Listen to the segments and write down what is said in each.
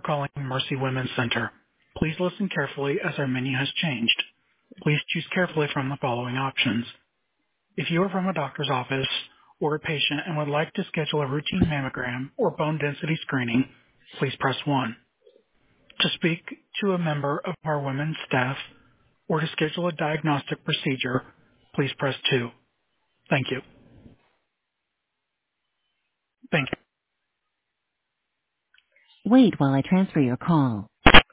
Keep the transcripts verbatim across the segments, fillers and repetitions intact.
calling Mercy Women's Center. Please listen carefully as our menu has changed. Please choose carefully from the following options. If you are from a doctor's office or a patient and would like to schedule a routine mammogram or bone density screening, please press one. To speak to a member of our women's staff or to schedule a diagnostic procedure, please press two. Thank you. Thank you. Wait while I transfer your call.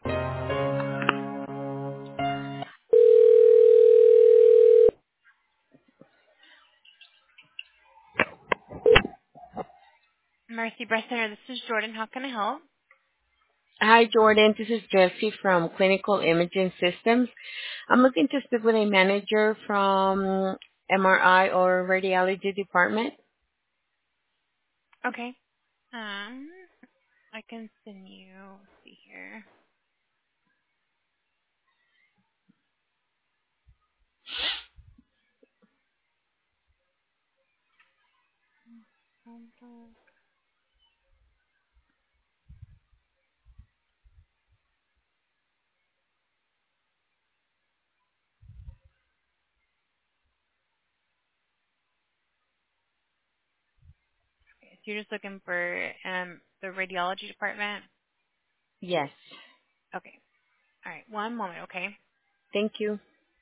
Mercy Breast Center, this is Jordan. How can I help? Hi, Jordan. This is Jessie from Clinical Imaging Systems. I'm looking to speak with a manager from M R I or radiology department. Okay. Um, I can send you, let's see here. Okay, so you're just looking for um the radiology department? Yes. Okay. All right. One moment, okay? Thank you.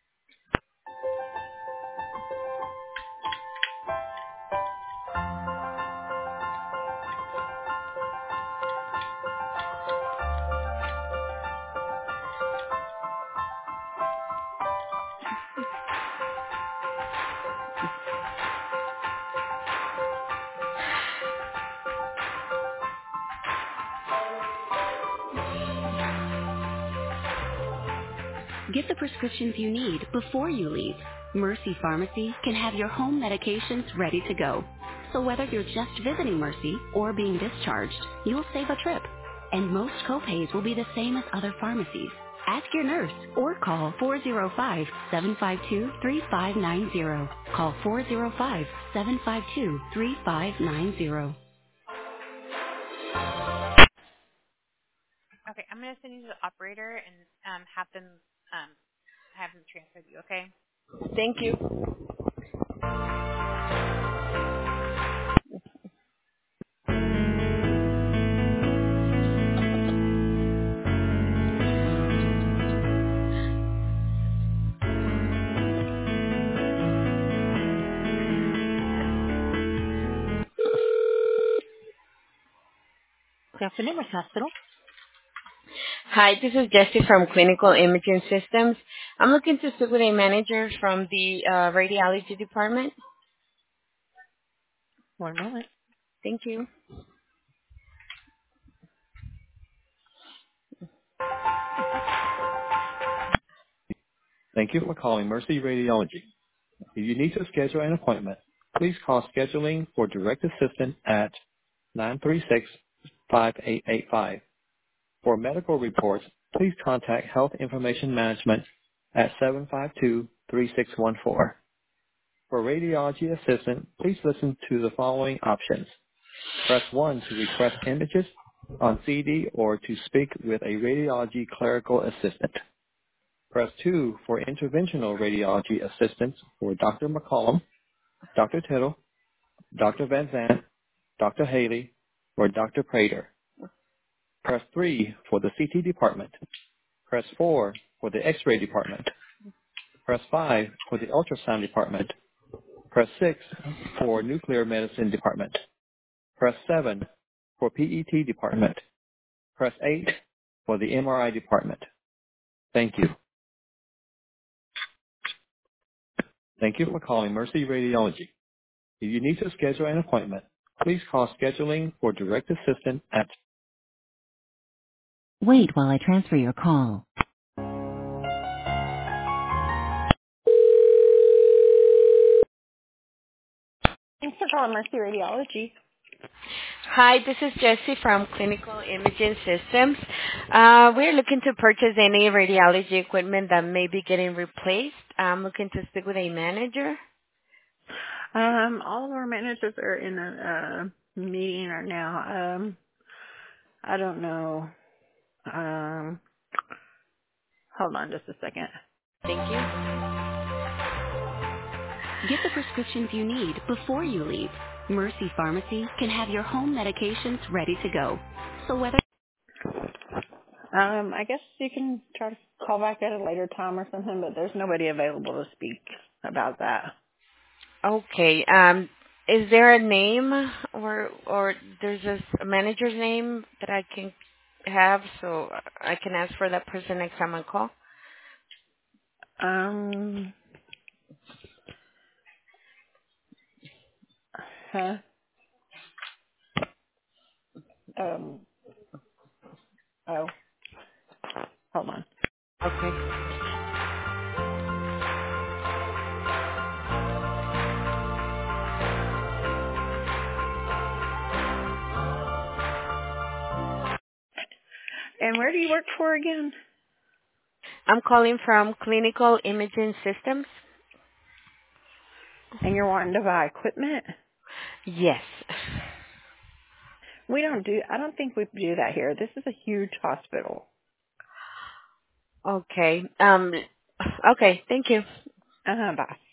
Get the prescriptions you need before you leave. Mercy Pharmacy can have your home medications ready to go. So whether you're just visiting Mercy or being discharged, you'll save a trip. And most copays will be the same as other pharmacies. Ask your nurse or call four zero five, seven five two, three five nine zero. Call four zero five, seven five two, three five nine zero. Okay, I'm going to send you to the operator and um have them um have them transfer you, okay? Thank you. Good afternoon, Mercy Hospital. Hi, this is Jessie from Clinical Imaging Systems. I'm looking to speak with a manager from the uh, radiology department. One moment. Thank you. Thank you for calling Mercy Radiology. If you need to schedule an appointment, please call scheduling for direct assistance at nine three six, five eight eight five. For medical reports, please contact Health Information Management at seven five two, three six one four. For radiology assistance, please listen to the following options. Press one to request images on C D or to speak with a radiology clerical assistant. Press two for interventional radiology assistance for Doctor McCollum, Doctor Tittle, Doctor Van Zandt, Doctor Haley, or Doctor Prater. Press three for the C T department. Press four for the X-ray department. Press five for the ultrasound department. Press six for nuclear medicine department. Press seven for P E T department. Press eight for the M R I department. Thank you. Thank you for calling Mercy Radiology. If you need to schedule an appointment, please call scheduling for direct assistance at Wait while I transfer your call. Thanks for calling Mercy Radiology. Hi, this is Jessie from Clinical Imaging Systems. Uh, we're looking to purchase any radiology equipment that may be getting replaced. I'm looking to speak with a manager. Um, all of our managers are in a uh, meeting right now. Um, I don't know. Um, hold on just a second. Thank you. Get the prescriptions you need before you leave. Mercy Pharmacy can have your home medications ready to go. So whether Um, I guess you can try to call back at a later time or something, but there's nobody available to speak about that. Okay. Um, is there a name or or there's a, a manager's name that I can have so I can ask for that person next time I call? Um, huh? Um, oh, hold on. Okay. And where do you work for again? I'm calling from Clinical Imaging Systems. And you're wanting to buy equipment? Yes. We don't do, I don't think we do that here. This is a huge hospital. Okay. Um. Okay. Thank you. Uh-huh, bye.